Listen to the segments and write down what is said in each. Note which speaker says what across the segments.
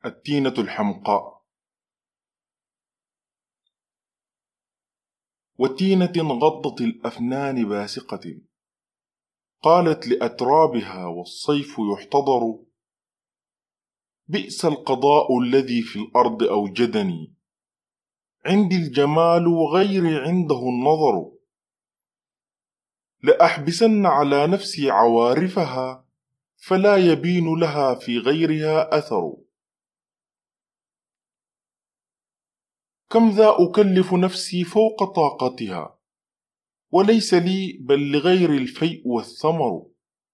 Speaker 1: التينة الحمقاء. وتينة غضت الأفنان باسقة، قالت لأترابها والصيف يحتضر: بئس القضاء الذي في الأرض أوجدني، عندي الجمال وغيري عنده النظر. لأحبسن على نفسي عوارفها، فلا يبين لها في غيرها أثر. كم ذا أكلف نفسي فوق طاقتها، وليس لي بل لغير الفيء والثمر.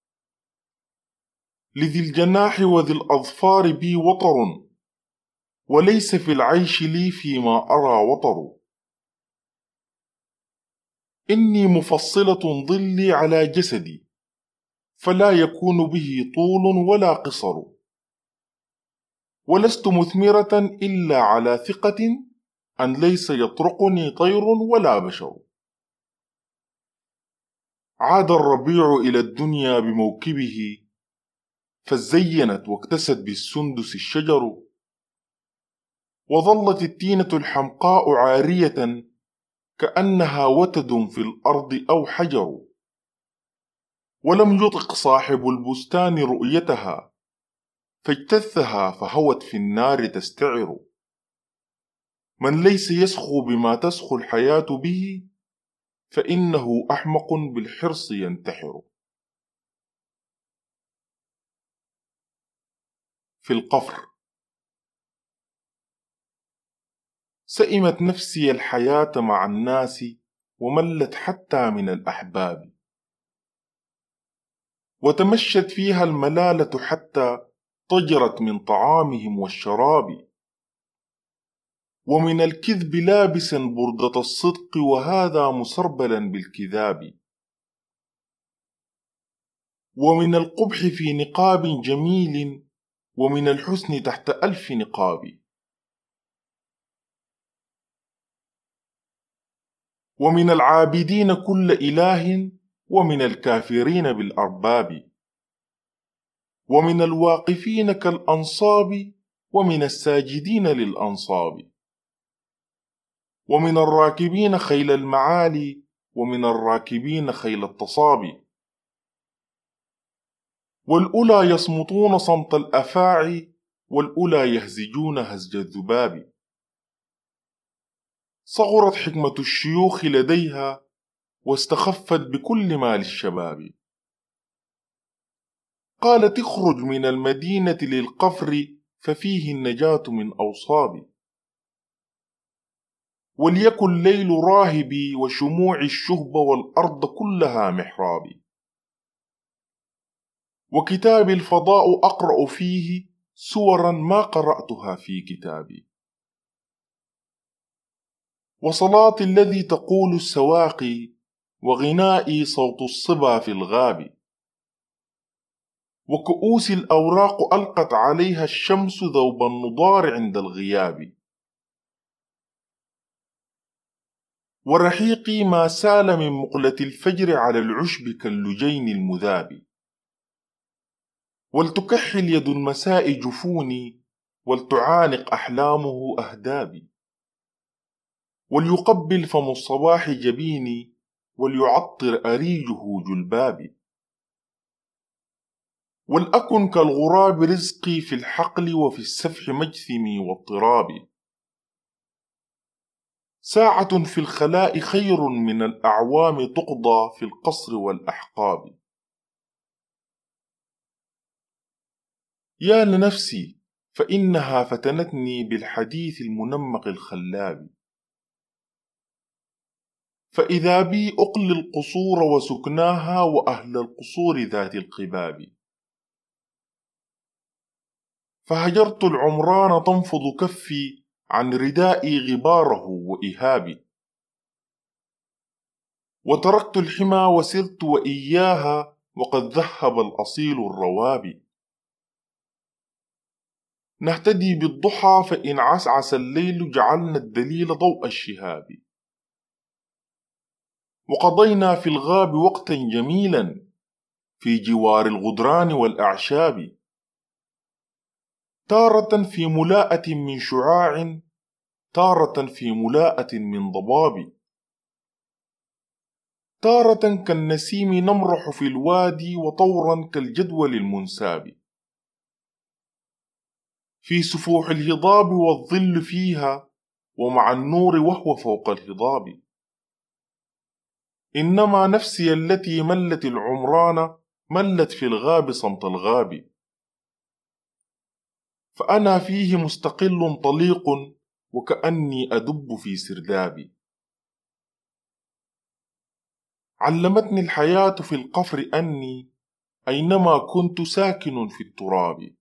Speaker 1: لذي الجناح وذي الأظفار بي وطر، وليس في العيش لي فيما أرى وطر. إني مفصلة ظلي على جسدي، فلا يكون به طول ولا قصر. ولست مثمرة إلا على ثقة أن ليس يطرقني طير ولا بشر. عاد الربيع إلى الدنيا بموكبه، فزينت واكتست بالسندس الشجر. وظلت التينة الحمقاء عارية، كأنها وتد في الأرض أو حجر. ولم يطق صاحب البستان رؤيتها، فاجتثها فهوت في النار تستعر. من ليس يسخو بما تسخو الحياة به، فإنه أحمق بالحرص ينتحر. في القفر. سئمت نفسي الحياة مع الناس، وملت حتى من الأحباب. وتمشت فيها الملالة حتى طجرت من طعامهم والشراب. ومن الكذب لابسا بردة الصدق، وهذا مسربلا بالكذاب. ومن القبح في نقاب جميل، ومن الحسن تحت 1000 نقاب. ومن العابدين كل إله، ومن الكافرين بالأرباب. ومن الواقفين كالأنصاب، ومن الساجدين للأنصاب. ومن الراكبين خيل المعالي، ومن الراكبين خيل التصاب. والأولى يصمتون صمت الأفاعي، والأولى يهزجون هزج الذباب. صغرت حكمة الشيوخ لديها، واستخفت بكل ما للشباب. قالت: اخرج من المدينة للقفر، ففيه النجاة من أوصاب. وليكن ليل راهبي وشموع الشهب، والأرض كلها محرابي. وكتاب الفضاء أقرأ فيه سورا ما قرأتها في كتابي. وصلاة الذي تقول السواقي، وغنائي صوت الصبا في الغاب. وكؤوس الأوراق ألقت عليها الشمس ذوب النضار عند الغياب. ورحيقي ما سال من مقلة الفجر على العشب كاللجين المذاب. ولتكحل يد المساء جفوني، ولتعانق أحلامه أهدابي. وليقبل فم الصباح جبيني، وليعطر أريجه جلبابي. ولأكن كالغراب رزقي في الحقل، وفي السفح مجثمي واضطرابي. ساعة في الخلاء خير من الأعوام تقضى في القصر والأحقاب. يا لنفسي، فإنها فتنتني بالحديث المنمق الخلاب. فإذا بي أقلي القصور وسكناها، وأهل القصور ذات القباب. فهجرت العمران تنفض كفي عن ردائي غباره وإهابي. وتركت الحمى وسرت وإياها، وقد ذهب الأصيل الروابي. نهتدي بالضحى، فإن عسعس الليل جعلنا الدليل ضوء الشهاب. وقضينا في الغاب وقتا جميلا، في جوار الغدران والأعشاب. تارة في ملاءة من شعاع، تارة في ملاءة من ضباب، تارة كالنسيم نمرح في الوادي، وطورا كالجدول المنساب، في سفوح الهضاب والظل فيها، ومع النور وهو فوق الهضاب. إنما نفسي التي ملت العمران، ملت في الغاب صمت الغاب، فأنا فيه مستقل طليق، وكأني أدب في سردابي. علمتني الحياة في القفر أني أينما كنت ساكن في التراب،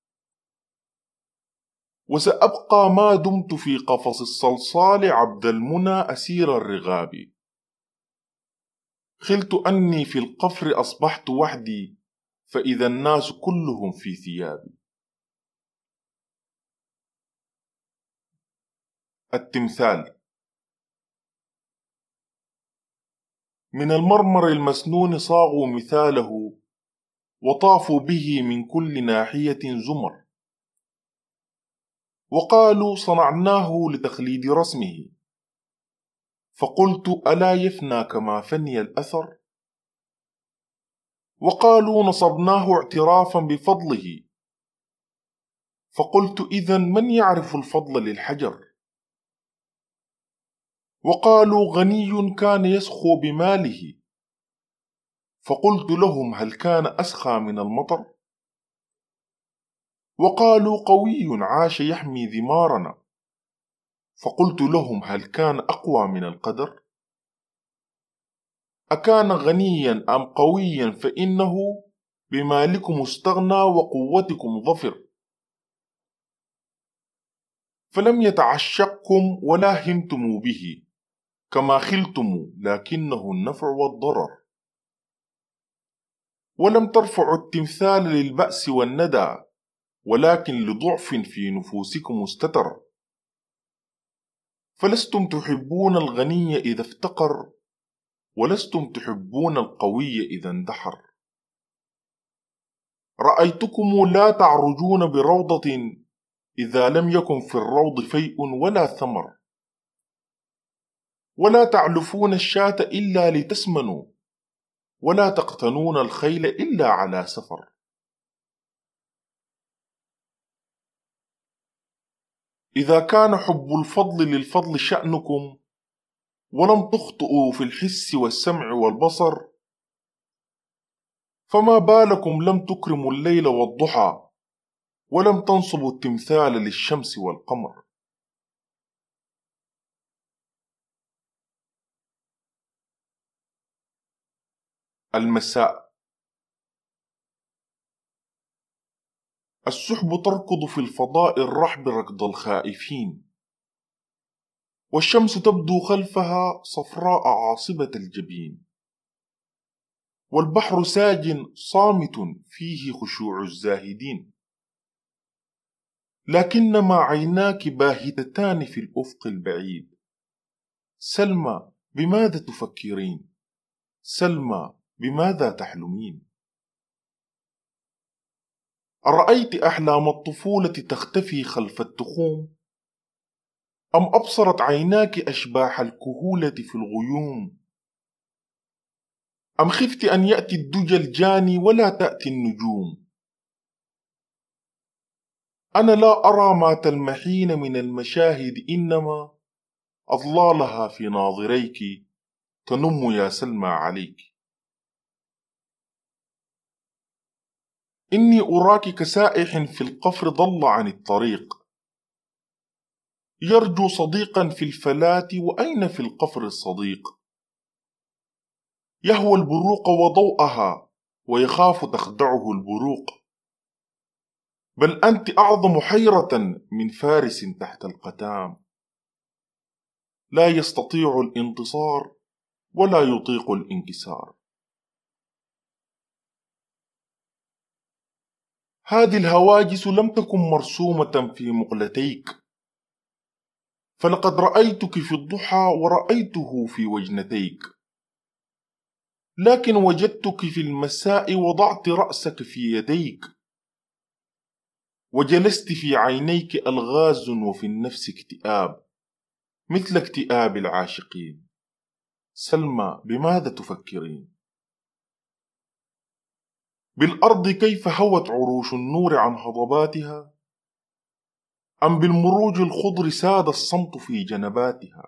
Speaker 1: وسأبقى ما دمت في قفص الصلصال عبد المنى أسير الرغاب. خلت أني في القفر أصبحت وحدي، فإذا الناس كلهم في ثيابي. التمثال. من المرمر المسنون صاغوا مثاله، وطافوا به من كل ناحية زمر، وقالوا صنعناه لتخليد رسمه، فقلت ألا يفنى كما فني الأثر؟ وقالوا نصبناه اعترافا بفضله، فقلت إذن من يعرف الفضل للحجر؟ وقالوا غني كان يسخو بماله، فقلت لهم هل كان أسخى من المطر؟ وقالوا قوي عاش يحمي ذمارنا، فقلت لهم هل كان أقوى من القدر؟ أكان غنيا أم قويا فإنه بمالكم استغنى وقوتكم ظفر، فلم يتعشقكم ولا همتم به كما خلتم، لكنه النفع والضرر. ولم ترفعوا التمثال للبأس والندى، ولكن لضعف في نفوسكم استتر، فلستم تحبون الغني إذا افتقر، ولستم تحبون القوي إذا اندحر. رأيتكم لا تعرجون بروضة إذا لم يكن في الروض فيء ولا ثمر، ولا تعلفون الشاة إلا لتسمنوا، ولا تقتنون الخيل إلا على سفر. إذا كان حب الفضل للفضل شأنكم، ولم تخطئوا في الحس والسمع والبصر، فما بالكم لم تكرموا الليل والضحى، ولم تنصبوا التمثال للشمس والقمر. المساء. السحب تركض في الفضاء الرحب ركض الخائفين، والشمس تبدو خلفها صفراء عاصبة الجبين، والبحر ساج صامت فيه خشوع الزاهدين، لكنما عيناك باهتتان في الأفق البعيد. سلمى بماذا تفكرين؟ سلمى بماذا تحلمين؟ أرأيت أحلام الطفولة تختفي خلف التخوم؟ أم أبصرت عيناك أشباح الكهولة في الغيوم؟ أم خفت أن يأتي الدجى الجاني ولا تأتي النجوم؟ أنا لا أرى ما تلمحين من المشاهد، إنما أضلالها في ناظريك تنم يا سلمى عليك. إني أراك كسائح في القفر ضل عن الطريق، يرجو صديقا في الفلاة، وأين في القفر الصديق؟ يهوى البروق وضوءها، ويخاف تخدعه البروق، بل أنت أعظم حيرة من فارس تحت القتام، لا يستطيع الانتصار ولا يطيق الانكسار. هذه الهواجس لم تكن مرسومة في مقلتيك، فلقد رأيتك في الضحى ورأيته في وجنتيك، لكن وجدتك في المساء وضعت رأسك في يديك، وجلست في عينيك ألغاز وفي النفس اكتئاب مثل اكتئاب العاشقين. سلمى، بماذا تفكرين؟ بالأرض كيف هوت عروش النور عن هضباتها؟ أم بالمروج الخضر ساد الصمت في جنباتها؟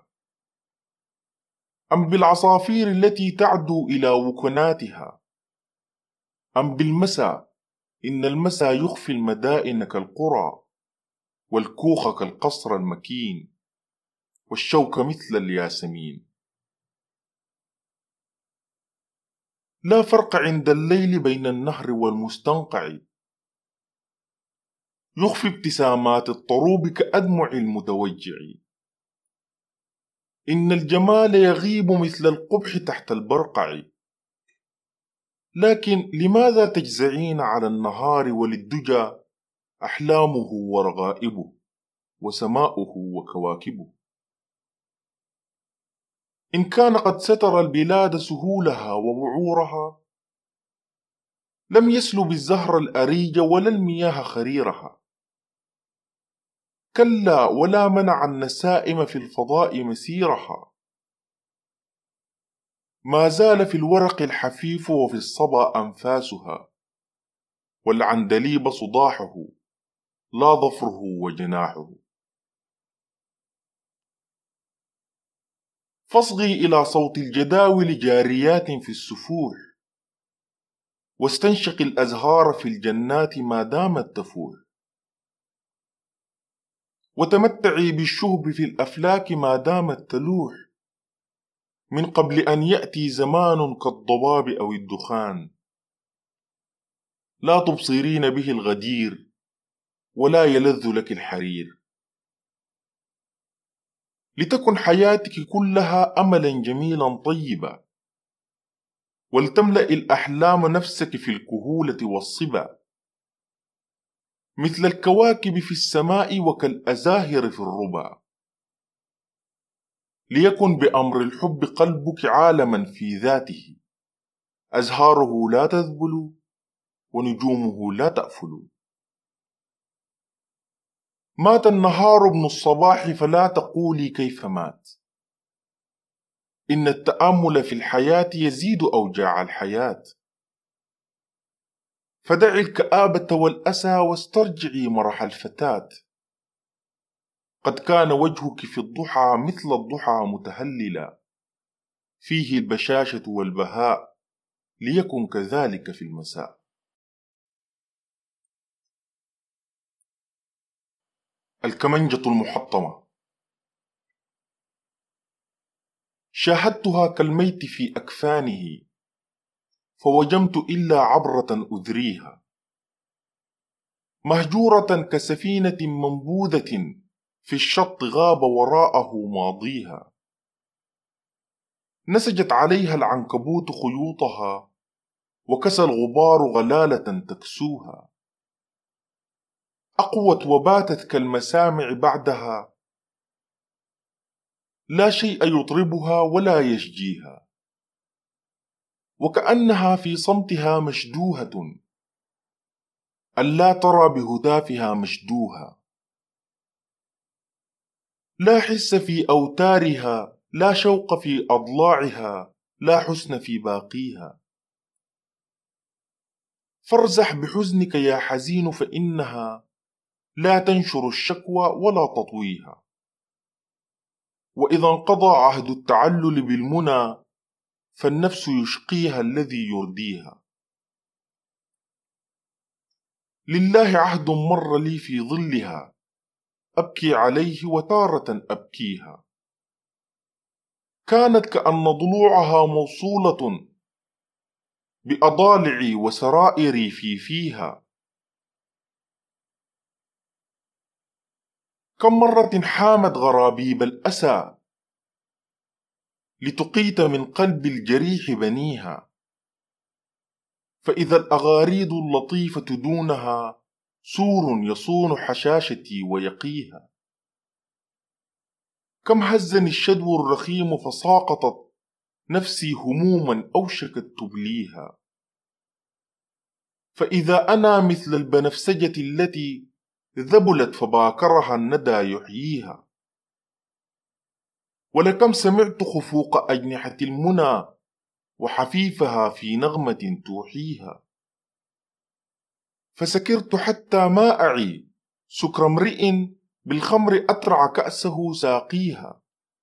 Speaker 1: أم بالعصافير التي تعدو إلى وكناتها؟ أم بالمساء؟ إن المساء يخفي المدائن كالقرى، والكوخ كالقصر المكين، والشوك مثل الياسمين. لا فرق عند الليل بين النهر والمستنقع، يخفي ابتسامات الطروب كأدمع المتوجع. إن الجمال يغيب مثل القبح تحت البرقع، لكن لماذا تجزعين على النهار وللدجى أحلامه ورغائبه وسماؤه وكواكبه؟ إن كان قد ستر البلاد سهولها وبعورها، لم يسلب الزهر الأريج ولا المياه خريرها. كلا، ولا منع النسائم في الفضاء مسيرها. ما زال في الورق الحفيف وفي الصبا أنفاسها، والعندليب صداحه لا ظفره وجناحه. فاصغي إلى صوت الجداول جاريات في السفوح، واستنشق الأزهار في الجنات ما دامت تفوح، وتمتعي بالشهب في الأفلاك ما دامت تلوح، من قبل أن يأتي زمان كالضباب أو الدخان لا تبصرين به الغدير ولا يلذ لك الحرير. لتكن حياتك كلها أملا جميلا طيبا، ولتملأ الأحلام نفسك في الكهولة والصبا، مثل الكواكب في السماء وكالأزاهر في الربا. ليكن بأمر الحب قلبك عالما في ذاته، أزهاره لا تذبل ونجومه لا تأفل. مات النهار ابن الصباح فلا تقولي كيف مات، إن التأمل في الحياة يزيد أوجاع الحياة. فدعي الكآبة والأسى واسترجعي مرح الفتاة. قد كان وجهك في الضحى مثل الضحى متهللا، فيه البشاشة والبهاء، ليكن كذلك في المساء. الكمنجة المحطمة. شاهدتها كالميت في أكفانه، فوجمت إلا عبرة أذريها، مهجورة كسفينة منبوذة في الشط غاب وراءه ماضيها. نسجت عليها العنكبوت خيوطها، وكسى الغبار غلالة تكسوها. أقوت وباتت كالمسامع بعدها، لا شيء يطربها ولا يشجيها، وكأنها في صمتها مشدوهة، ألا ترى بهتافها مشدوها. لا حس في أوتارها، لا شوق في أضلاعها، لا حسن في باقيها. فارزح بحزنك يا حزين، فإنها لا تنشر الشكوى ولا تطويها. وإذا انقضى عهد التعلل بالمنى، فالنفس يشقيها الذي يرديها. لله عهد مر لي في ظلها، أبكي عليه وتارة أبكيها. كانت كأن ضلوعها موصولة بأضالعي وسرائري فيها. كم مرة حامت غرابيب الأسى، لتقيت من قلب الجريح بنيها. فإذا الأغاريد اللطيفة دونها سور يصون حشاشتي ويقيها. كم هزني الشدو الرخيم فساقطت نفسي هموما أوشكت تبليها. فإذا أنا مثل البنفسجة التي ذبلت فباكرها الندى يحييها. ولكم سمعت خفوق أجنحة المنى وحفيفها في نغمة توحيها. فسكرت حتى ما أعي سكر امرئ بالخمر أترع كأسه ساقيها.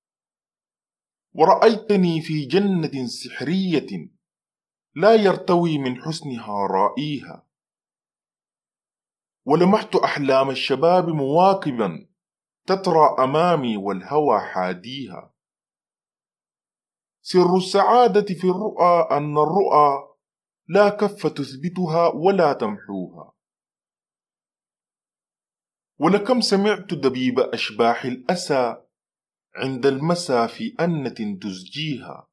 Speaker 1: ورأيتني في جنة سحرية لا يرتوي من حسنها رائيها. ولمحت أحلام الشباب مواكبا تترى أمامي والهوى حاديها. سر السعادة في الرؤى أن الرؤى لا كف تثبتها ولا تمحوها. ولكم سمعت دبيب أشباح الأسى عند المسى في أنة تزجيها.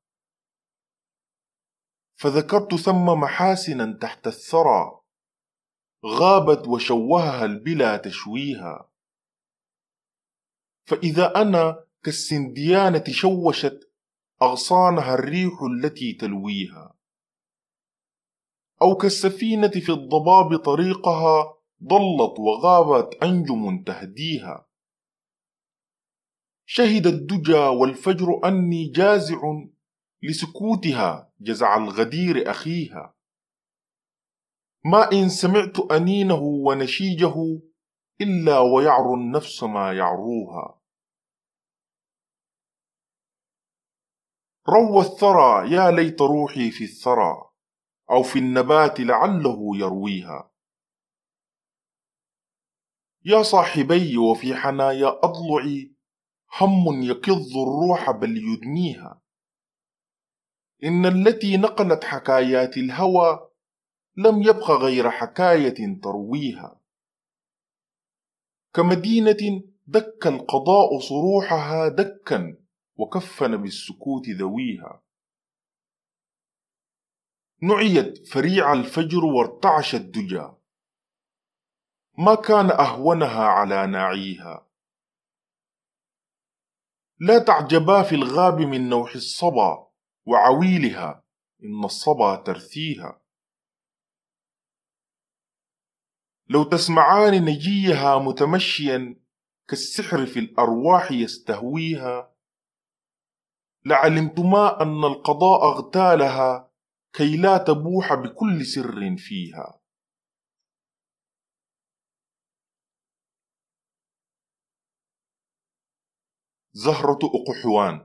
Speaker 1: فذكرت ثم محاسنا تحت الثرى غابت وشوهها البلا تشويها. فإذا أنا كالسنديانة شوشت أغصانها الريح التي تلويها. أو كالسفينة في الضباب طريقها ضلت وغابت أنجم تهديها. شهد الدجى والفجر أني جازع لسكوتها جزع الغدير أخيها. ما إن سمعت أنينه ونشيجه إلا ويعرو النفس ما يعروها. روى الثرى يا ليت روحي في الثرى أو في النبات لعله يرويها. يا صاحبي وفي حنايا أضلعي هم يكظ الروح بل يدميها. إن التي نقلت حكايات الهوى لم يبق غير حكاية ترويها. كمدينة دك القضاء صروحها دكا وكفن بالسكوت ذويها. نعيت فريع الفجر وارتعش الدجى ما كان أهونها على ناعيها. لا تعجبا في الغاب من نوح الصبا وعويلها إن الصبا ترثيها. لو تسمعان نجيها متمشيا كالسحر في الأرواح يستهويها لعلمتما أن القضاء اغتالها كي لا تبوح بكل سر فيها. زهرة أقحوان.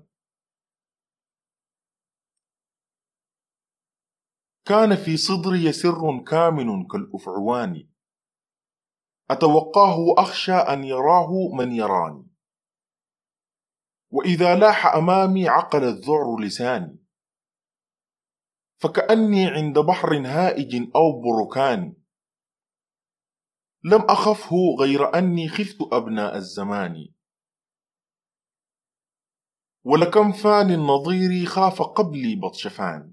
Speaker 1: كان في صدري سر كامن كالأفعوان أتوقاه وأخشى أن يراه من يراني. وإذا لاح أمامي عقل الذعر لساني فكأني عند بحر هائج أو بركان. لم أخفه غير أني خفت أبناء الزمان. ولكم فان نظيري خاف قبلي بطشفان.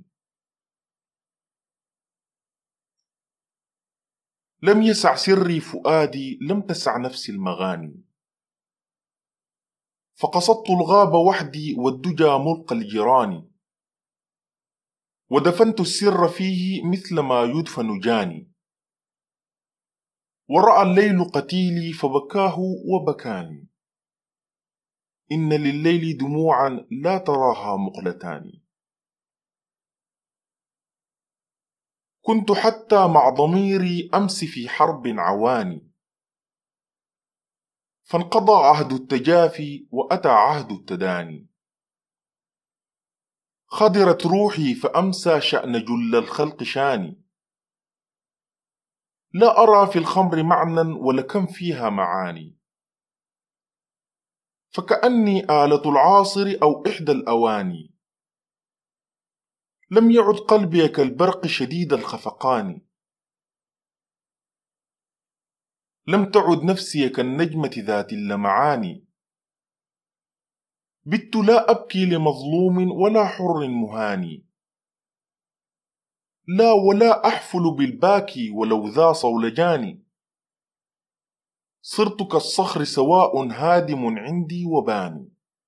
Speaker 1: لم يسع سري فؤادي لم تسع نفسي المغاني. فقصدت الغاب وحدي والدجى ملقى الجيران. ودفنت السر فيه مثل ما يدفن جاني. ورأى الليل قتيلي فبكاه وبكاني. إن لليل دموعا لا تراها مقلتان. كنت حتى مع ضميري أمس في حرب عواني. فانقضى عهد التجافي وأتى عهد التداني. خضرت روحي فأمسى شأن جل الخلق شاني. لا أرى في الخمر معنى ولكم فيها معاني. فكأني آلة العاصر أو إحدى الأواني. لم يعد قلبي كالبرق شديد الخفقان. لم تعد نفسي كالنجمة ذات اللمعان. بت لا أبكي لمظلوم ولا حر مهاني. لا ولا أحفل بالباكي ولو ذا صولجان. صرت كالصخر سواء هادم عندي وباني.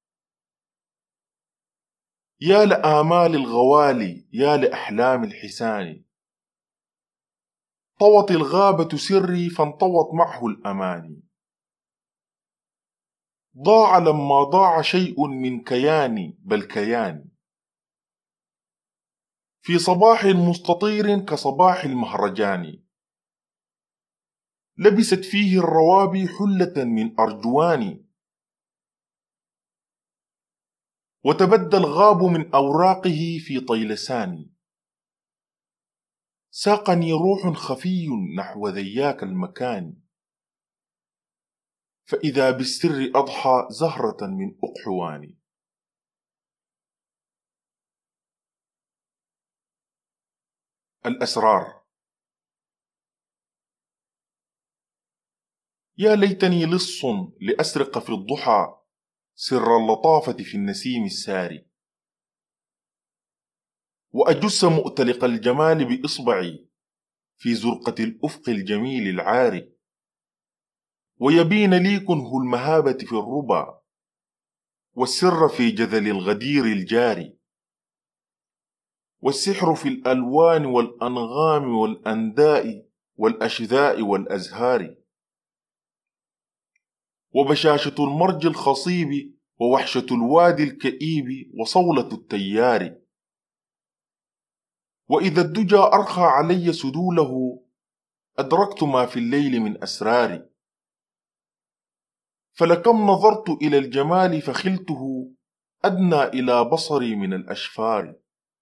Speaker 1: يا لآمال الغوالي يا لأحلام الحسان. طوت الغابة سري فانطوت معه الأماني. ضاع لما ضاع شيء من كياني بل كياني، في صباح مستطير كصباح المهرجان، لبست فيه الروابي حلة من أرجوان، وتبدى الغاب من أوراقه في طيلسان، ساقني روح خفي نحو ذياك المكان، فإذا بالسر أضحى زهرة من أقحوان. الأسرار. يا ليتني لص لأسرق في الضحى سر اللطافة في النسيم الساري، وأجس مؤتلق الجمال بإصبعي في زرقة الأفق الجميل العاري، ويبين لي كنه المهابة في الربا والسر في جذل الغدير الجاري، والسحر في الألوان والأنغام والأنداء والأشذاء والأزهار، وبشاشة المرج الخصيب ووحشة الوادي الكئيب وصولة التيار. وإذا الدجى أرخى علي سدوله أدركت ما في الليل من أسرار، فلكم نظرت إلى الجمال فخلته أدنى إلى بصري من الأشفار،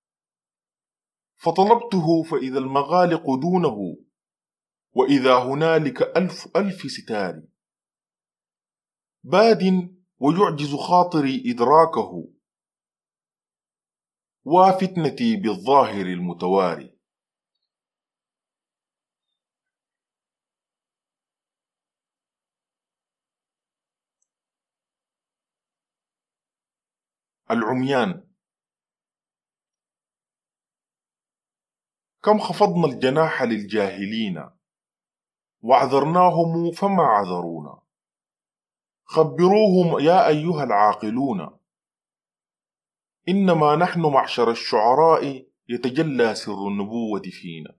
Speaker 1: فطلبته فإذا المغالق دونه وإذا هنالك ألف ألف ستار، باد ويعجز خاطري إدراكه وفتنتي بالظاهر المتواري. العميان. كم خفضنا الجناح للجاهلين وعذرناهم فما عذرونا، خبروهم يا أيها العاقلون إنما نحن معشر الشعراء يتجلى سر النبوة فينا،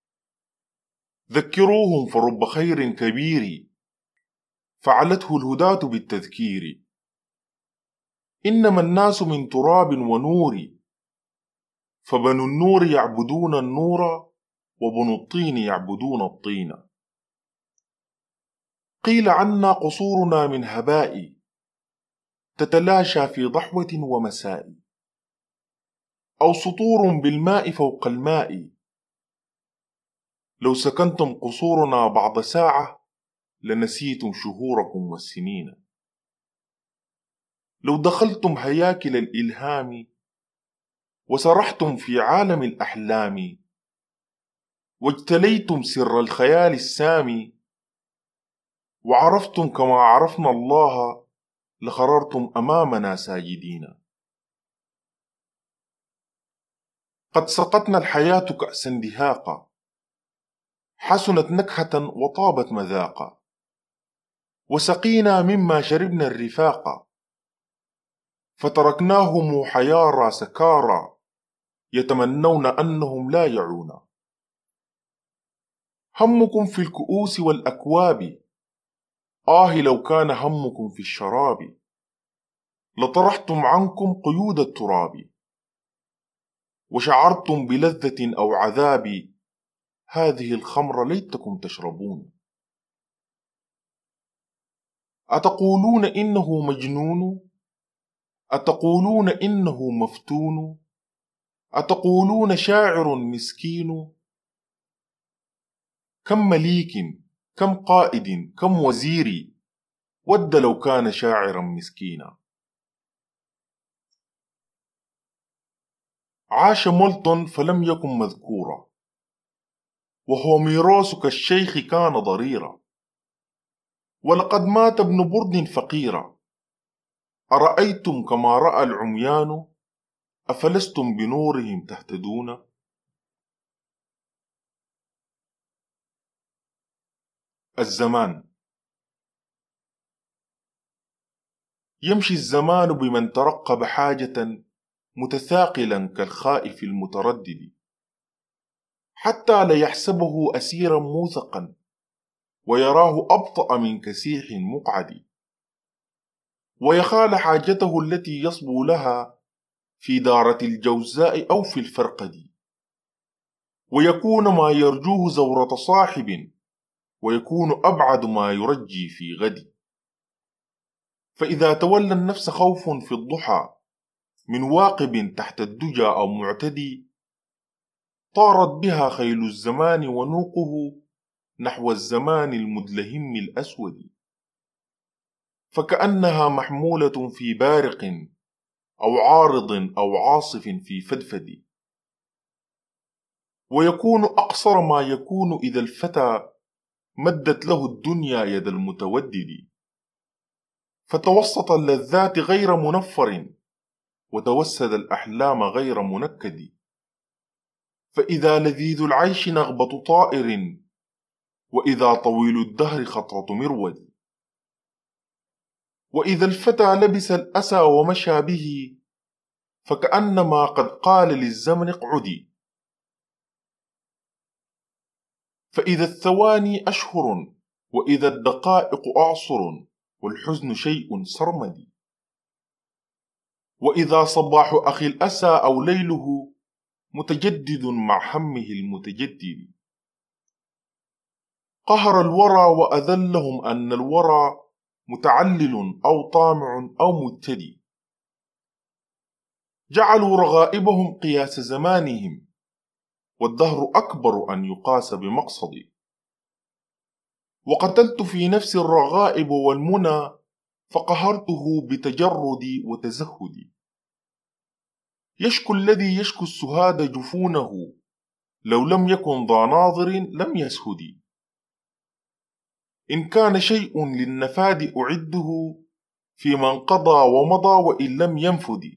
Speaker 1: ذكروهم فرب خير كبير فعلته الهداة بالتذكير، إنما الناس من تراب ونور فبنو النور يعبدون النور وبنو الطين يعبدون الطين، قيل عنا قصورنا من هباء تتلاشى في ضحوة ومساء، أو سطور بالماء فوق الماء، لو سكنتم قصورنا بعض ساعة لنسيتم شهوركم والسنين، لو دخلتم هياكل الإلهام وسرحتم في عالم الأحلام واجتليتم سر الخيال السامي وعرفتم كما عرفنا الله لخررتم أمامنا ساجدين. قد سقتنا الحياة كأسا دهاقا حسنت نكهة وطابت مذاقا، وسقينا مما شربنا الرفاقا فتركناهم حيارى سكارى يتمنون أنهم لا يعون. همكم في الكؤوس والأكواب لو كان همكم في الشراب لطرحتم عنكم قيود التراب وشعرتم بلذة أو عذاب هذه الخمر ليتكم تشربون. أتقولون إنه مجنون؟ أتقولون إنه مفتون؟ أتقولون شاعر مسكين؟ كم مليك كم قائد كم وزير ود لو كان شاعرا مسكينا. عاش مولتون فلم يكن مذكورا وهو ميراث كالشيخ كان ضريرا، ولقد مات ابن برد فقيرا، أرأيتم كما رأى العميان أفلستم بنورهم تهتدون. الزمان. يمشي الزمان بمن ترقب حاجة متثاقلا كالخائف المتردد، حتى لا يحسبه أسيرا موثقا ويراه أبطأ من كسيح مقعد، ويخال حاجته التي يصبو لها في دارة الجوزاء أو في الفرقد، ويكون ما يرجوه زورة صاحب، ويكون أبعد ما يرجي في غد. فإذا تولى النفس خوف في الضحى من واقب تحت الدجى أو معتدي، طارت بها خيل الزمان ونوقه نحو الزمان المدلهم الأسود، فكأنها محمولة في بارق أو عارض أو عاصف في فدفد. ويكون أقصر ما يكون إذا الفتى مدت له الدنيا يد المتودد، فتوسط اللذات غير منفر وتوسد الأحلام غير منكد. فإذا لذيذ العيش نغبة طائر، وإذا طويل الدهر خطرة مرود. وإذا الفتى لبس الأسى ومشى به، فكأنما قد قال للزمن اقعدي. فإذا الثواني أشهر، وإذا الدقائق أعصر، والحزن شيء سرمدي. وإذا صباح أخي الأسى أو ليله متجدد مع همه المتجدد، قهر الورى وأذلهم أن الورى متعلل أو طامع أو مبتدي. جعلوا رغائبهم قياس زمانهم، والدهر أكبر أن يقاس بمقصد. وقتلت في نفسي الرغائب والمنى، فقهرته بتجردي وتزهدي. يشكو الذي يشكو السهاد جفونه، لو لم يكن ذا ناظر لم يسهد. إن كان شيء للنفاد أعده، في من قضى ومضى وإن لم ينفد.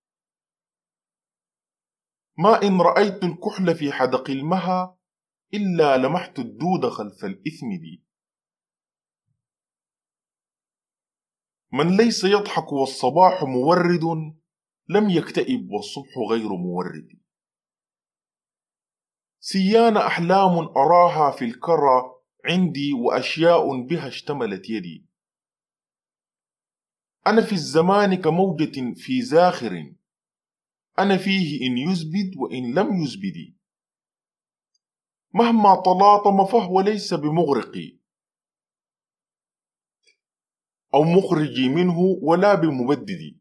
Speaker 1: ما إن رأيت الكحل في حدق المها، إلا لمحت الدود خلف الإثم دي. من ليس يضحك والصباح مورد، لم يكتئب والصبح غير مورد. سيان أحلام أراها في الكرى عندي، وأشياء بها اشتملت يدي. أنا في الزمان كموجة في زاخر، أنا فيه إن يزبد وإن لم يزبد. مهما تلاطم فهو ليس بمغرقي، أو مخرجي منه ولا بمبدد.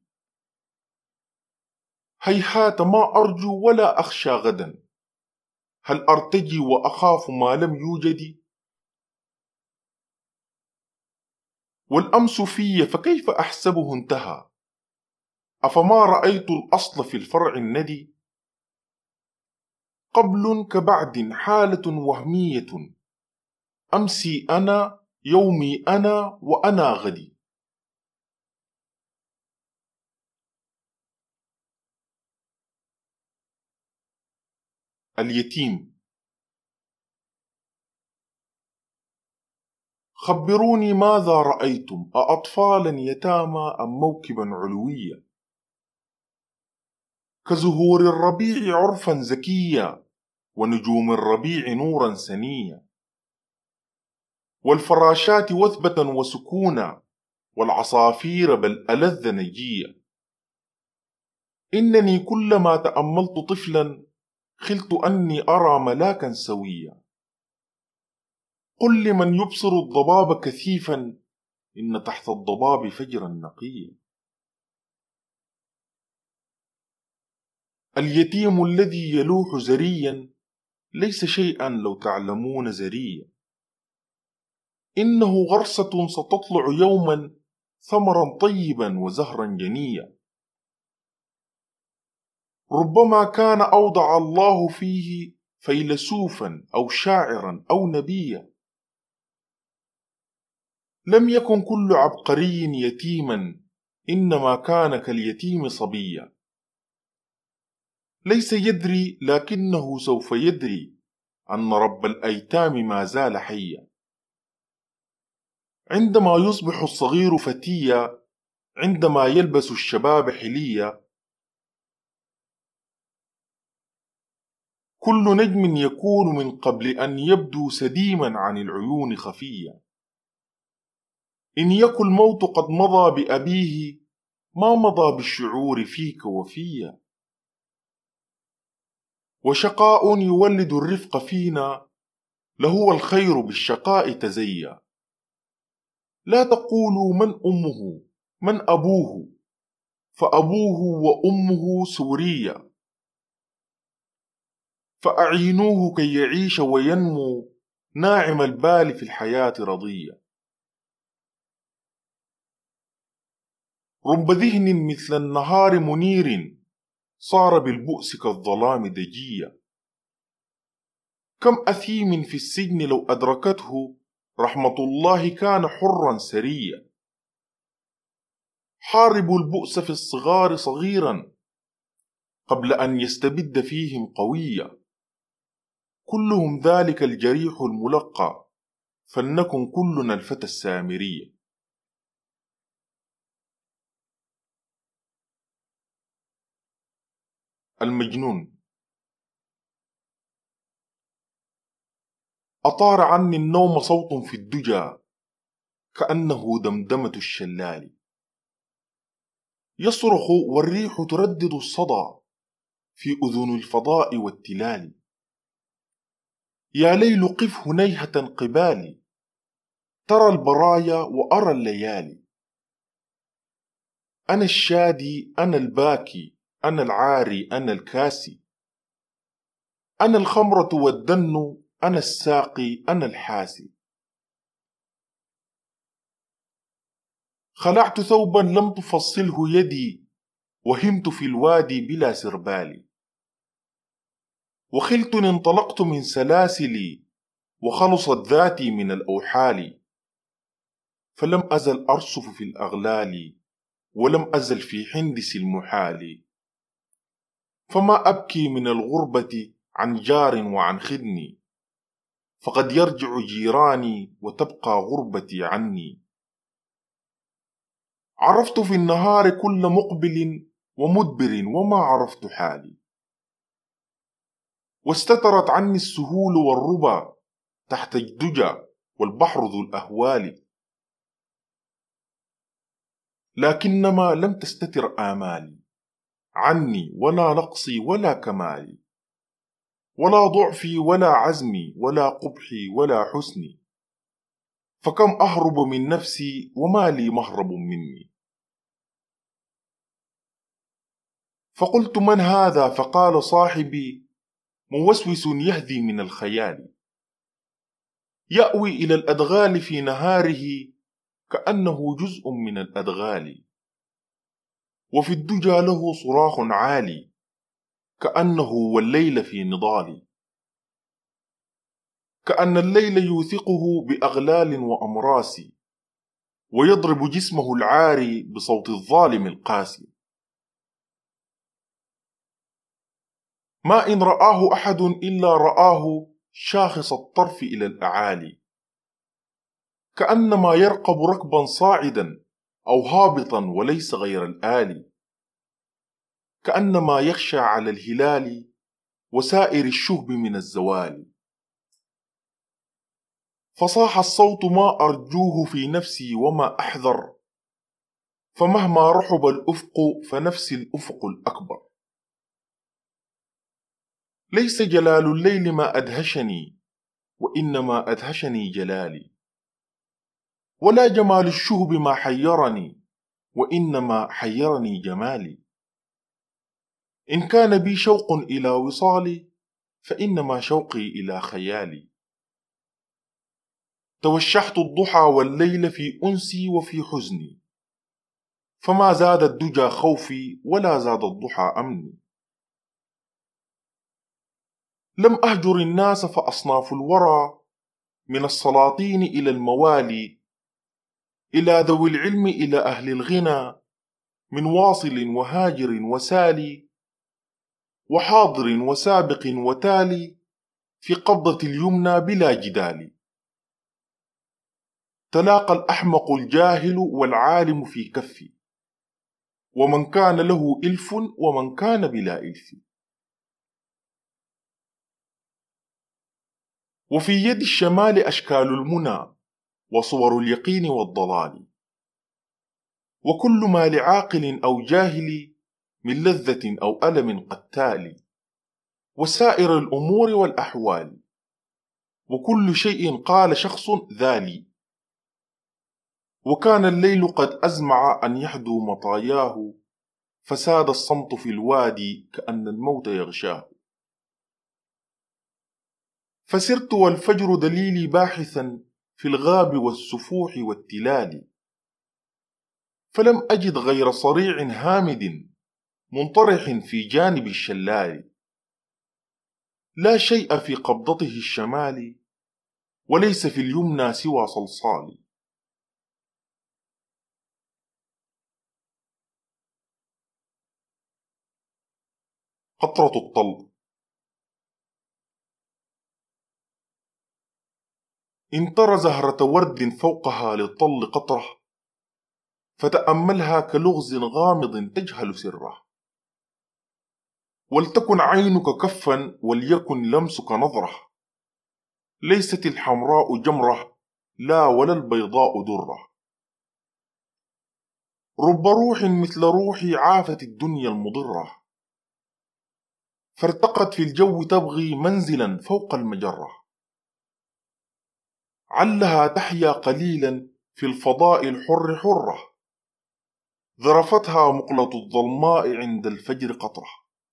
Speaker 1: هيهات ما أرجو ولا أخشى غدا، هل أرتجي وأخاف ما لم يوجد. والأمس في فكيف أحسبه انتهى، أفما رأيت الأصل في الفرع الندي. قبل كبعد حالة وهمية، أمسي أنا يومي أنا وأنا غدي. اليتيم. خبروني ماذا رأيتم، أأطفالا يتامى أم موكبا علويا. كزهور الربيع عرفا زكيا، ونجوم الربيع نورا سنيا. والفراشات وثبة وسكونا، والعصافير بل ألذ نجيا. إنني كلما تأملت طفلا، خلت أني أرى ملاكا سويا. قل لمن يبصر الضباب كثيفا، إن تحت الضباب فجرا نقيا. اليتيم الذي يلوح زريا، ليس شيئا لو تعلمون زريا. إنه غرسة ستطلع يوما، ثمرا طيبا وزهرا جنيا. ربما كان أوضع الله فيه فيلسوفا أو شاعرا أو نبيا. لم يكن كل عبقري يتيما، إنما كان كاليتيم صبيا. ليس يدري لكنه سوف يدري، أن رب الأيتام ما زال حيا. عندما يصبح الصغير فتيا، عندما يلبس الشباب حليا، كل نجم يكون من قبل أن يبدو سديما عن العيون خفيا. إن يك الموت قد مضى بأبيه ما مضى بالشعور فيك وفيا. وشقاء يولد الرفق فينا لهو الخير بالشقاء تزيا. لا تقولوا من أمه من أبوه فأبوه وأمه سوريا. فأعينوه كي يعيش وينمو ناعم البال في الحياة رضيا. رب ذهن مثل النهار منير صار بالبؤس كالظلام دجيا. كم أثيم في السجن لو أدركته رحمة الله كان حرا سريا. حاربوا البؤس في الصغار صغيرا قبل أن يستبد فيهم قويا. كلهم ذلك الجريح الملقى فلنكن كلنا الفتى السامري. المجنون. أطار عني النوم صوت في الدجى كأنه دمدمة الشلال. يصرخ والريح تردد الصدى في أذن الفضاء والتلال. يا ليل قف هنيهة قبالي ترى البرايا وأرى الليالي. أنا الشادي أنا الباكي أنا العاري أنا الكاسي. أنا الخمرة والدن أنا الساقي أنا الحاسي. خلعت ثوبا لم تفصله يدي وهمت في الوادي بلا سربال. وخلت انطلقت من سلاسلي وخلصت ذاتي من الأوحال. فلم أزل أرصف في الأغلال ولم أزل في حندس المحال. فما أبكي من الغربة عن جار وعن خدني فقد يرجع جيراني وتبقى غربتي عني. عرفت في النهار كل مقبل ومدبر وما عرفت حالي. واستترت عني السهول والربا تحت الدجى والبحر ذو الأهوال. لكنما لم تستتر آمالي عني ولا نقصي ولا كمالي ولا ضعفي ولا عزمي ولا قبحي ولا حسني. فكم أهرب من نفسي وما لي مهرب مني. فقلت من هذا فقال صاحبي موسوس يهذي من الخيال. يأوي إلى الأدغال في نهاره كأنه جزء من الأدغال. وفي الدجى له صراخ عالي كأنه والليل في نضال. كأن الليل يوثقه بأغلال وأمراس ويضرب جسمه العاري بصوت الظالم القاسي. ما إن رآه أحد إلا رآه شاخص الطرف إلى الأعالي. كأنما يرقب ركبا صاعدا أو هابطا وليس غير الآلي. كأنما يخشى على الهلال وسائر الشهب من الزوال. فصاح الصوت ما أرجوه في نفسي وما أحذر. فمهما رحب الأفق فنفسي الأفق الأكبر. ليس جلال الليل ما أدهشني وإنما أدهشني جلالي. ولا جمال الشهب ما حيرني وإنما حيرني جمالي. إن كان بي شوق إلى وصالي فإنما شوقي إلى خيالي. توشحت الضحى والليل في أنسي وفي حزني. فما زاد الدجى خوفي ولا زاد الضحى أمني. لم أهجر الناس فأصناف الورى من السلاطين إلى الموالي إلى ذوي العلم إلى أهل الغنى من واصل وهاجر وسالي وحاضر وسابق وتالي في قبضة اليمنى بلا جدال. تلاقى الأحمق الجاهل والعالم في كفي ومن كان له إلف ومن كان بلا إلف. وفي يد الشمال أشكال المنى وصور اليقين والضلال، وكل ما لعاقل أو جاهل من لذة أو ألم قتال، وسائر الأمور والأحوال، وكل شيء قال شخص ذالي. وكان الليل قد أزمع أن يحدو مطاياه، فساد الصمت في الوادي كأن الموت يغشاه. فسرت والفجر دليلي باحثا في الغاب والسفوح والتلال، فلم أجد غير صريع هامد منطرح في جانب الشلال، لا شيء في قبضته الشمال، وليس في اليمنى سوى صلصال. قطرة الطل. إن تر زهرة ورد فوقها للطل قطرة، فتأملها كلغز غامض تجهل سره، ولتكن عينك كفا وليكن لمسك نظرة، ليست الحمراء جمرة لا ولا البيضاء درة. رب روح مثل روحي عافت الدنيا المضرة، فارتقت في الجو تبغي منزلا فوق المجرة، علها تحيا قليلا في الفضاء الحر حرة، ذرفتها مقلة الظلماء عند الفجر قطرة.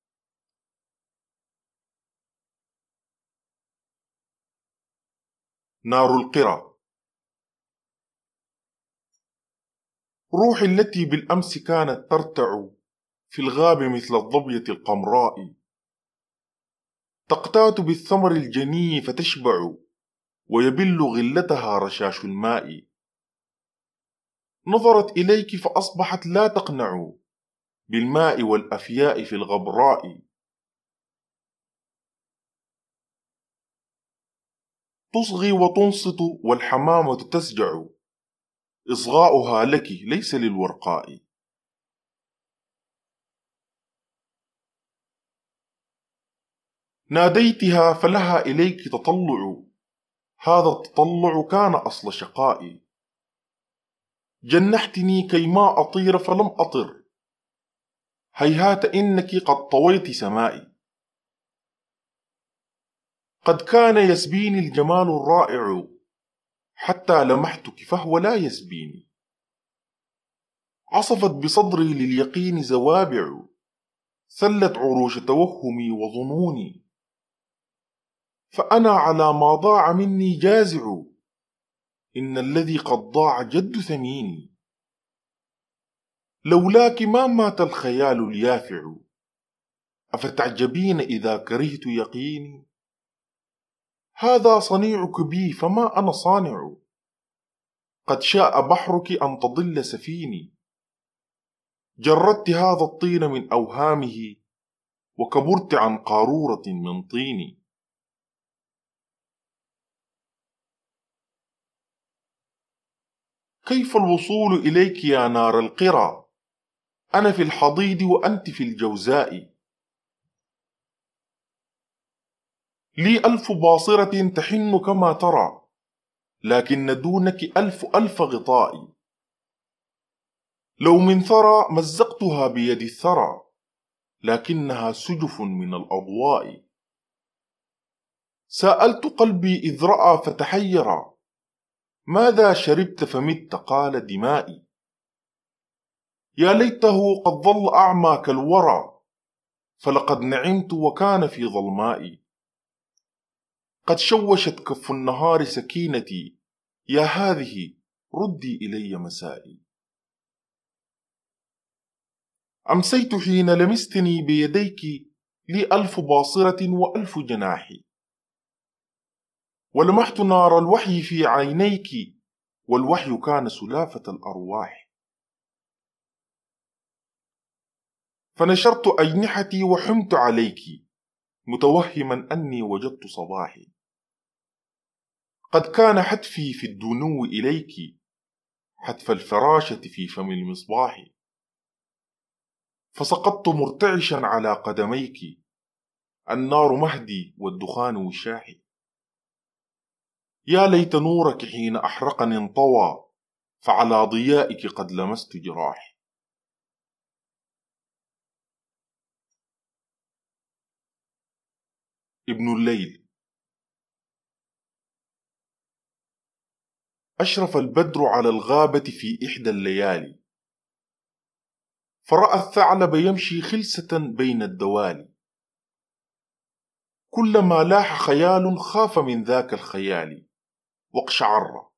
Speaker 1: نار القرى. روحي التي بالأمس كانت ترتع في الغاب مثل الظبية القمراء، تقتات بالثمر الجني فتشبع، ويبل غلتها رشاش الماء. نظرت إليك فأصبحت لا تقنع بالماء والأفياء في الغبراء، تصغي وتنصت والحمامة تسجع، إصغاؤها لك ليس للورقاء. ناديتها فلها إليك تطلع، هذا التطلع كان أصل شقائي. جنحتني كيما أطير فلم أطر، هيهات إنك قد طويت سمائي. قد كان يسبيني الجمال الرائع، حتى لمحتك فهو لا يسبيني. عصفت بصدري لليقين زوابع، سلت عروش توهمي وظنوني. فأنا على ما ضاع مني جازع، إن الذي قد ضاع جد ثميني. لولاك ما مات الخيال اليافع، أفتعجبين إذا كرهت يقيني. هذا صنيعك بي فما أنا صانع، قد شاء بحرك أن تضل سفيني. جردت هذا الطين من أوهامه، وكبرت عن قارورة من طين. كيف الوصول إليك يا نار القرى؟ أنا في الحضيض وأنت في الجوزاء. لي ألف باصرة تحن كما ترى، لكن دونك ألف غطاء. لو من ثرى مزقتها بيد الثرى، لكنها سجف من الأضواء. سألت قلبي إذ رأى فتحيرا، ماذا شربت فمت؟ قال دمائي. يا ليته قد ظل أعمى كالورى، فلقد نعمت وكان في ظلمائي. قد شوشت كف النهار سكينتي، يا هذه ردي إلي مسائي. أمسيت حين لمستني بيديك، لي ألف باصرة وألف جناح. ولمحت نار الوحي في عينيك، والوحي كان سلافة الأرواح. فنشرت أجنحتي وحمت عليك، متوهما أني وجدت صباحي. قد كان حتفي في الدنو إليك، حتف الفراشة في فم المصباح. فسقطت مرتعشا على قدميك، النار مهدي والدخان وشاحي. يا ليت نورك حين أحرقني انطوى، فعلى ضيائك قد لمست جراحي. ابن الليل. أشرف البدر على الغابة في إحدى الليالي، فرأى الثعلب يمشي خلسة بين الدوالي، كلما لاح خيال خاف من ذاك الخيال واقشعر،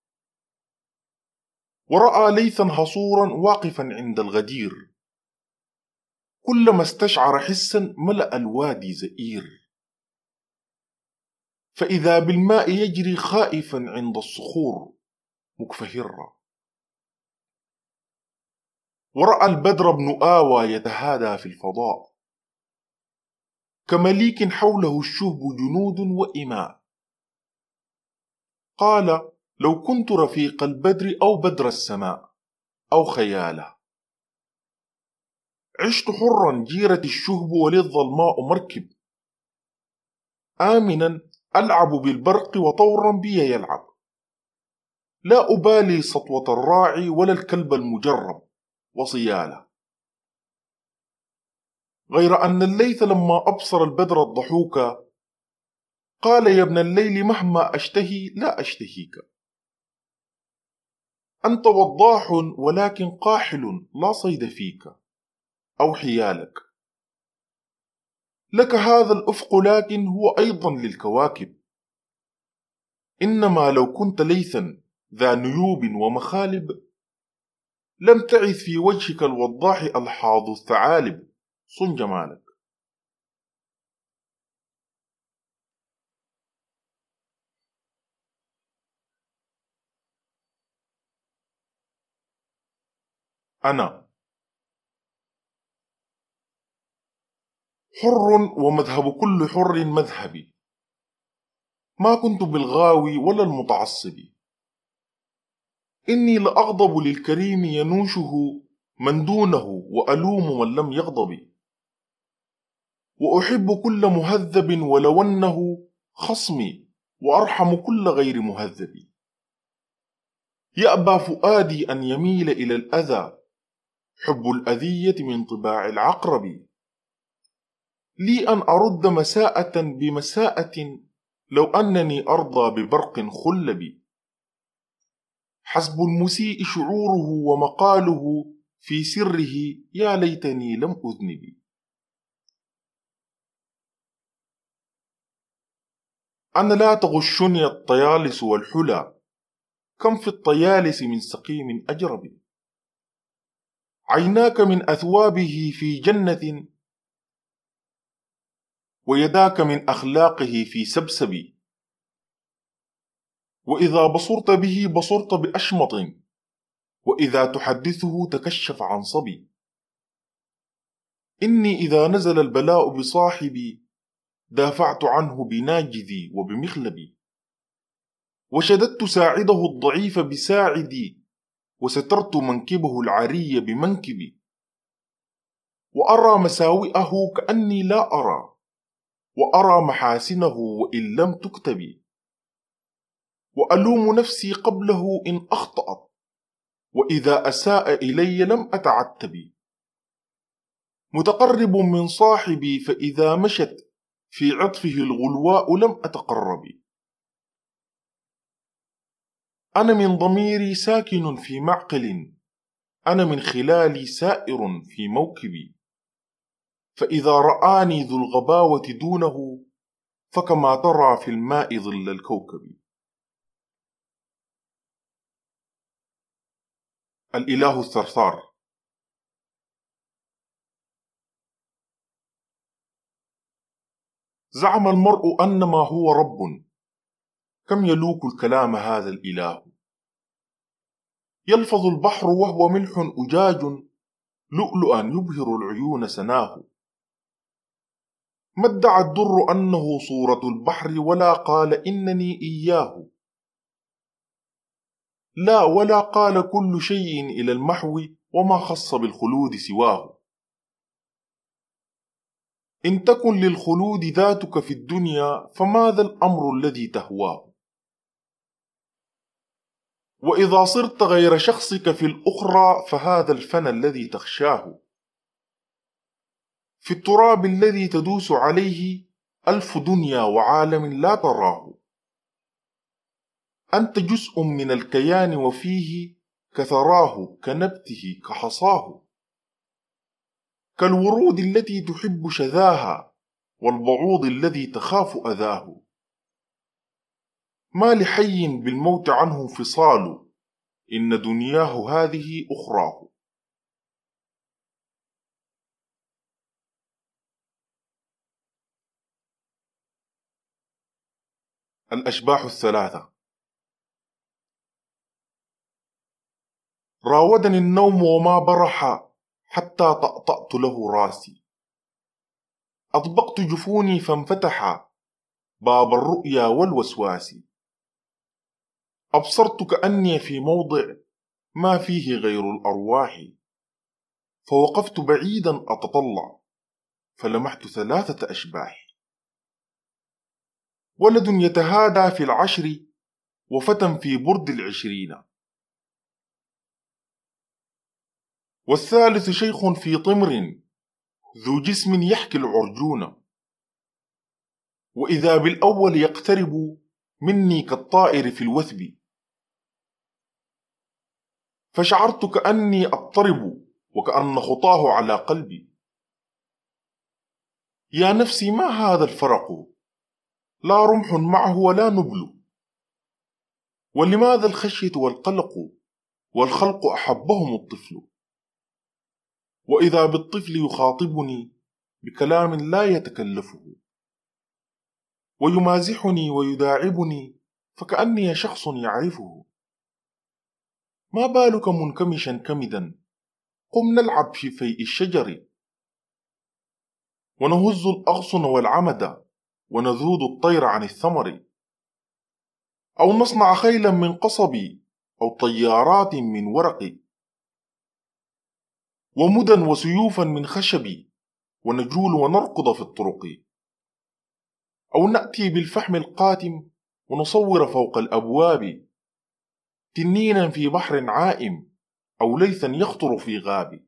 Speaker 1: ورأى ليثا هصورا واقفا عند الغدير، كلما استشعر حسا ملأ الوادي زئير، فإذا بالماء يجري خائفا عند الصخور مكفهرا، ورأى البدر بن آوى يتهادى في الفضاء، كمليك حوله الشهب جنود وإماء، قال لو كنت رفيق البدر أو بدر السماء أو خياله، عشت حرا جيرة الشهب ولي الظلماء مركب، آمنا ألعب بالبرق وطورا بي يلعب، لا أبالي سطوة الراعي ولا الكلب المجرب وصياله، غير أن الليث لما أبصر البدر الضحوك قال يا ابن الليل مهما أشتهي لا أشتهيك، أنت وضاح ولكن قاحل لا صيد فيك أو حيالك، لك هذا الأفق لكن هو أيضا للكواكب، إنما لو كنت ليثا ذا نيوب ومخالب لم تعث في وجهك الوضاح ألحاظ الثعالب، صن جمالك. أنا حر ومذهب كل حر مذهبي، ما كنت بالغاوي ولا المتعصب، إني لأغضب للكريم ينوشه من دونه وألوم من لم يغضب، وأحب كل مهذب ولو أنه خصمي وأرحم كل غير مهذب، يأبى فؤادي أن يميل إلى الأذى، حب الأذية من طباع العقرب، لي أن أرد مساءة بمساءة لو أنني أرضى ببرق خلب، حسب المسيء شعوره ومقاله في سره يا ليتني لم أذنب. أنا لا تغشني الطيالس والحلى، كم في الطيالس من سقيم أجرب، عيناك من أثوابه في جنة، ويداك من أخلاقه في سبسب، وإذا بصرت به بصرت بأشمط، وإذا تحدثه تكشف عن صبي، إني إذا نزل البلاء بصاحبي دافعت عنه بناجذي وبمخلبي، وشددت ساعده الضعيف بساعدي، وسترت منكبه العري بمنكبي، وأرى مساوئه كأني لا أرى، وأرى محاسنه وإن لم تكتبي، وألوم نفسي قبله إن أخطأت، وإذا أساء إلي لم أتعتب، متقرب من صاحبي فإذا مشت في عطفه الغلواء لم أتقرب، أنا من ضميري ساكن في معقل، أنا من خلالي سائر في موكبي، فإذا رآني ذو الغباوة دونه فكما ترى في الماء ظل الكوكب. الإله الثرثار. زعم المرء أنما هو رب، كم يلوك الكلام هذا الإله، يلفظ البحر وهو ملح أجاج، لؤلؤا يبهر العيون سناه، ما ادعى الدر أنه صورة البحر ولا قال إنني إياه، لا ولا قال كل شيء إلى المحو وما خص بالخلود سواه، إن تكن للخلود ذاتك في الدنيا فماذا الأمر الذي تهواه، وإذا صرت غير شخصك في الأخرى فهذا الفنى الذي تخشاه، في التراب الذي تدوس عليه ألف دنيا وعالم لا تراه. أنت جزء من الكيان وفيه كثراه كنبته كحصاه، كالورود التي تحب شذاها والبعوض الذي تخاف أذاه. ما لحي بالموت عنه انفصال، إن دنياه هذه أخراه. الأشباح الثلاثة. راودني النوم وما برح حتى طأطأت له راسي، أطبقت جفوني فانفتح باب الرؤيا والوسواس، أبصرت كأني في موضع ما فيه غير الأرواح، فوقفت بعيدا أتطلع فلمحت ثلاثة أشباح، ولد يتهادى في العشر وفتى في برد العشرين، والثالث شيخ في طمر ذو جسم يحكي العرجون، وإذا بالأول يقترب مني كالطائر في الوثب، فشعرت كأني أضطرب وكأن خطاه على قلبي. يا نفسي ما هذا الفرق، لا رمح معه ولا نبل، ولماذا الخشية والقلق والخلق أحبهم الطفل، وإذا بالطفل يخاطبني بكلام لا يتكلفه، ويمازحني ويداعبني فكأني شخص يعرفه. ما بالك منكمشا كمدا، قم نلعب في فيء الشجر، ونهز الأغصن والعمد ونذود الطير عن الثمر، أو نصنع خيلا من قصب أو طيارات من ورق، ومدن وسيوفا من خشب ونجول ونركض في الطرق، أو نأتي بالفحم القاتم ونصور فوق الأبواب تنينا في بحر عائم أو ليثا يخطر في غاب،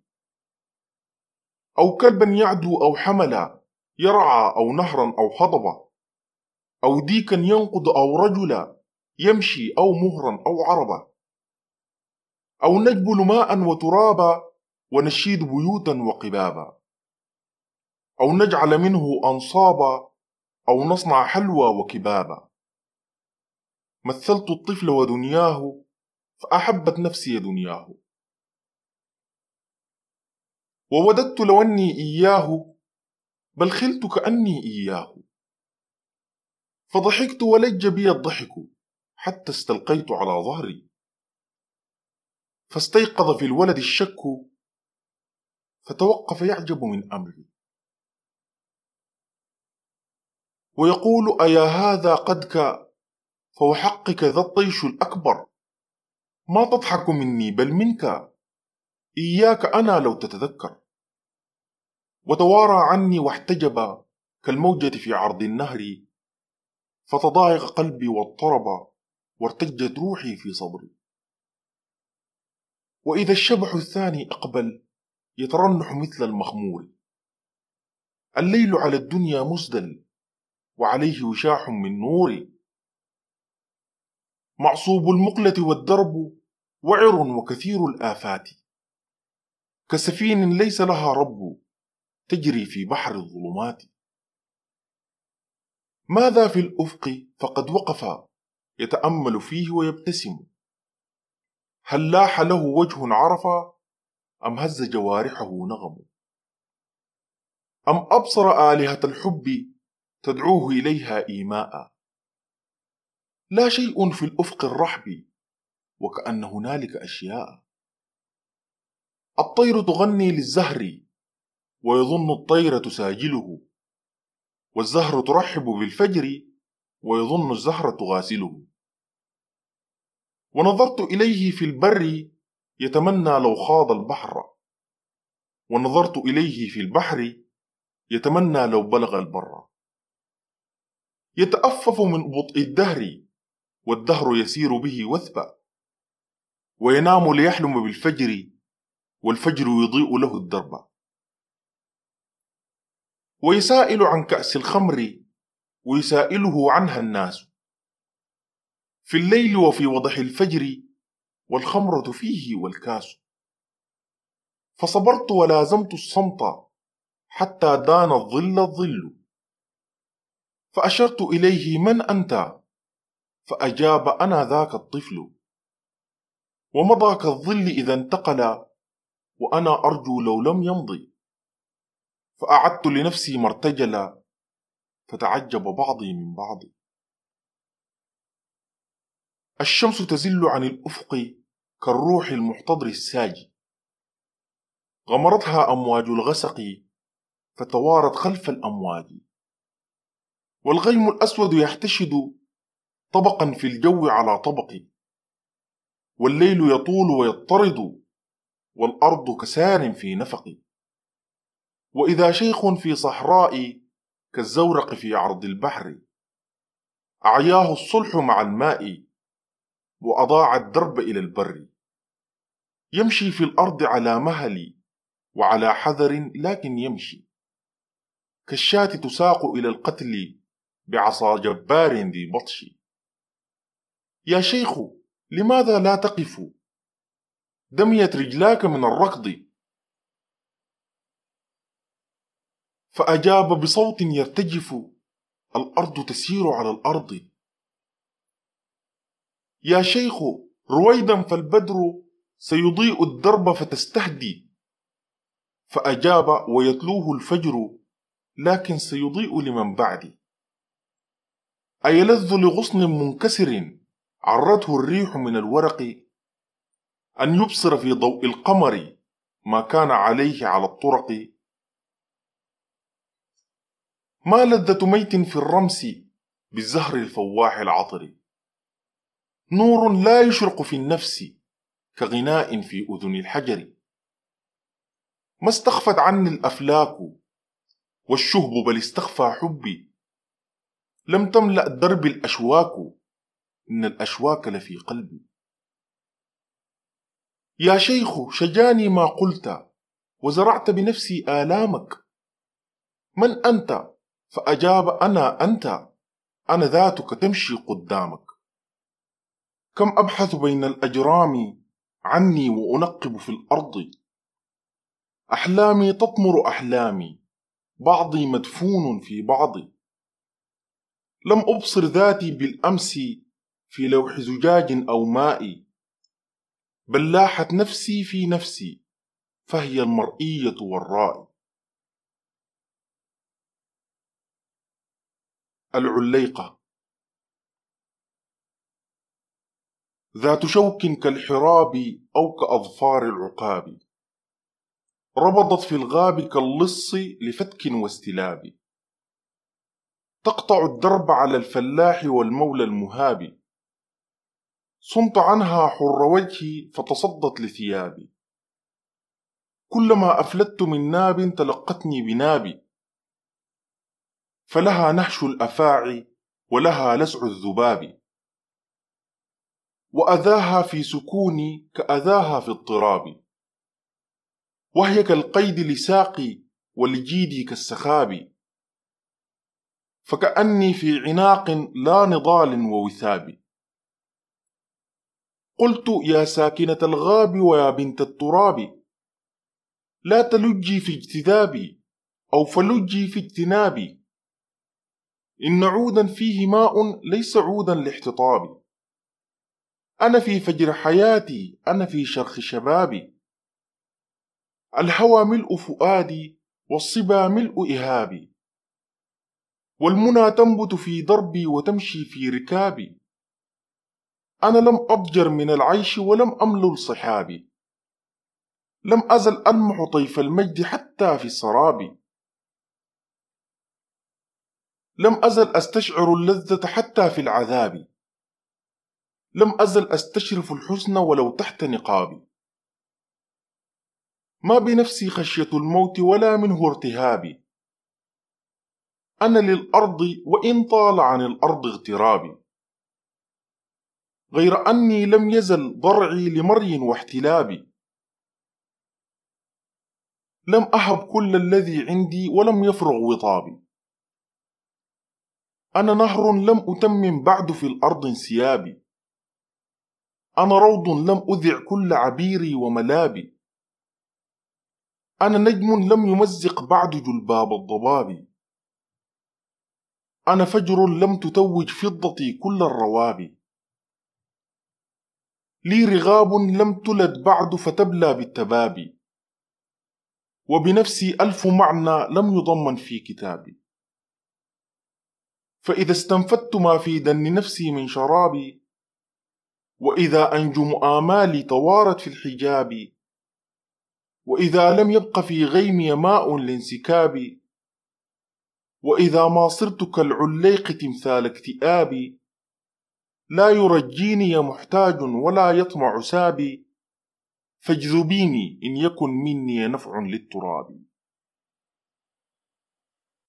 Speaker 1: أو كلبا يعدو أو حملا يرعى أو نهرا أو هضبا، أو ديكا ينقض أو رجلا يمشي أو مهرا أو عربا، أو نجبل ماء وترابا ونشيد بيوتا وقبابا، أو نجعل منه أنصابا أو نصنع حلوى وكبابا. مثلت الطفل ودنياه فأحبت نفسي دنياه، ووددت لو أني إياه بل خلت كأني إياه، فضحكت ولج بي الضحك حتى استلقيت على ظهري، فاستيقظ في الولد الشك فتوقف يعجب من أمري، ويقول أيا هذا قدك فوحقك ذا الطيش الأكبر، ما تضحك مني بل منك، إياك أنا لو تتذكر. وتوارى عني واحتجب كالموجة في عرض النهر، فتضايق قلبي واضطرب وارتجت روحي في صدري. وإذا الشبح الثاني أقبل يترنح مثل المخمور، الليل على الدنيا مسدل وعليه وشاح من نور، معصوب المقلة والدرب وعر وكثير الآفات، كسفين ليس لها رب تجري في بحر الظلمات. ماذا في الأفق فقد وقف يتأمل فيه ويبتسم، هل لاح له وجه عرف أم هز جوارحه نغم، أم أبصر آلهة الحب تدعوه إليها إيماء. لا شيء في الأفق الرحب وكأن هنالك أشياء، الطير تغني للزهر ويظن الطير تساجله، والزهر ترحب بالفجر ويظن الزهر تغاسله. ونظرت إليه في البر يتمنى لو خاض البحر، ونظرت إليه في البحر يتمنى لو بلغ البر. يتأفف من بطء الدهر والدهر يسير به وثبا، وينام ليحلم بالفجر والفجر يضيء له الدرب. ويسائل عن كأس الخمر ويسائله عنها الناس في الليل وفي وضح الفجر والخمرة فيه والكاس. فصبرت ولازمت الصمت حتى دان الظل فأشرت إليه من أنت فأجاب أنا ذاك الطفل. ومضى كالظل إذا انتقل وأنا أرجو لو لم يمضي. فأعدت لنفسي مرتجلا فتعجب بعضي من بعض. الشمس تزل عن الأفق كالروح المحتضر الساجي. غمرتها أمواج الغسق فتوارت خلف الأمواج. والغيم الأسود يحتشد طبقا في الجو على طبق. والليل يطول ويضطرد والأرض كسار في نفق. وإذا شيخ في صحراء كالزورق في عرض البحر أعياه الصلح مع الماء وأضاع الدرب إلى البر. يمشي في الأرض على مهل وعلى حذر لكن يمشي. كالشاة تساق إلى القتل بعصا جبار ذي بطش. يا شيخ لماذا لا تقف دميت رجلاك من الركض. فأجاب بصوت يرتجف الأرض تسير على الأرض. يا شيخ رويدا فالبدر سيضيء الدرب فتستهدي. فأجاب ويتلوه الفجر لكن سيضيء لمن بعدي. أيلذ لغصن منكسر عرته الريح من الورق أن يبصر في ضوء القمر ما كان عليه على الطرق. ما لذة ميت في الرمس بالزهر الفواح العطر. نور لا يشرق في النفس كغناء في أذن الحجر. ما استخفت عني الأفلاك والشهب بل استخفى حبي. لم تملأ درب الأشواك إن الأشواك لفي قلبي. يا شيخ شجاني ما قلت وزرعت بنفسي آلامك. من أنت؟ فأجاب أنا أنت أنا ذاتك تمشي قدامك. كم أبحث بين الأجرام عني وأنقب في الأرض. أحلامي تطمر أحلامي بعضي مدفون في بعض. لم أبصر ذاتي بالأمس في لوح زجاج أو ماء بل لاحت نفسي في نفسي فهي المرئية والرائي. العليقة ذات شوك كالحراب أو كأظفار العقاب. ربضت في الغاب كاللص لفتك واستلاب. تقطع الدرب على الفلاح والمولى المهاب. صمت عنها حر وجهي فتصدت لثيابي. كلما أفلت من ناب تلقتني بنابي. فلها نهش الأفاعي ولها لسع الذباب. وأذاها في سكوني كأذاها في اضطرابي. وهي كالقيد لساقي ولجيدي كالسخاب. فكأني في عناق لا نضال ووثاب. قلت يا ساكنة الغاب ويا بنت التراب لا تلجي في اجتذابي أو فلجي في اجتنابي. إن عودا فيه ماء ليس عودا لاحتطابي. أنا في فجر حياتي أنا في شرخ شبابي. الهوى ملء فؤادي والصبا ملء إهابي. والمنى تنبت في دربي وتمشي في ركابي. أنا لم أضجر من العيش ولم أملل صحابي. لم أزل ألمح طيف المجد حتى في السراب. لم أزل أستشعر اللذة حتى في العذاب. لم أزل أستشرف الحسن ولو تحت نقابي. ما بنفسي خشية الموت ولا منه ارتهابي. أنا للأرض وإن طال عن الأرض اغترابي. غير أني لم يزل ضرعي لمري واحتلابي. لم أهب كل الذي عندي ولم يفرغ وطابي. أنا نهر لم أتمم بعد في الأرض انسيابي. أنا روض لم أذع كل عبيري وملابي. أنا نجم لم يمزق بعد جلباب الضباب. أنا فجر لم تتوج فضتي كل الروابي. لي رغاب لم تلد بعد فتبلى بالتبابي. وبنفسي ألف معنى لم يضمن في كتابي. فإذا استنفدت ما في دن نفسي من شرابي، وإذا أنجم آمالي توارت في الحجاب، وإذا لم يبق في غيمي ماء لانسكابي، وإذا ما صرت كالعليق تمثال اكتئابي، لا يرجيني محتاج ولا يطمع سابي، فاجذبيني إن يكن مني نفع للتراب.